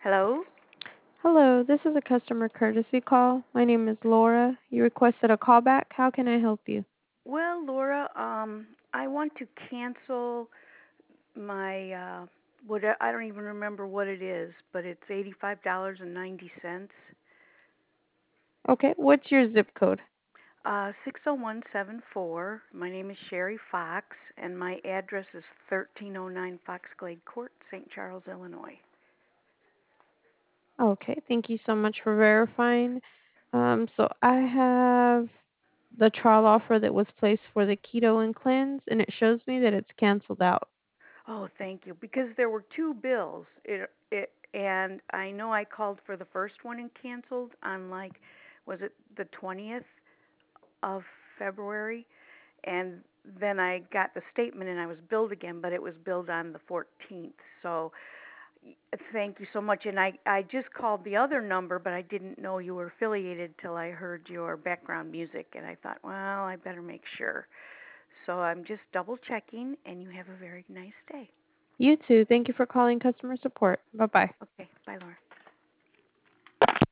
Hello? Hello, this is a customer courtesy call. My name is Laura. You requested a callback. How can I help you? Well, Laura, I want to cancel my what I don't even remember what it is, but it's $85.90. Okay, what's your zip code? 60174. My name is Sherry Fox and my address is 1309 Foxglade Court, St. Charles, Illinois. Okay, thank you so much for verifying. So I have the trial offer that was placed for the keto and cleanse, and it shows me that it's canceled out. Oh, thank you. Because there were two bills. And I know I called for the first one and canceled on was it the 20th of February? And then I got the statement and I was billed again, but it was billed on the 14th. So thank you so much. And I just called the other number, but I didn't know you were affiliated till I heard your background music, and I thought, well, I better make sure. So I'm just double checking, and you have a very nice day. You too. Thank you for calling customer support. Bye bye. Okay, bye, Laura.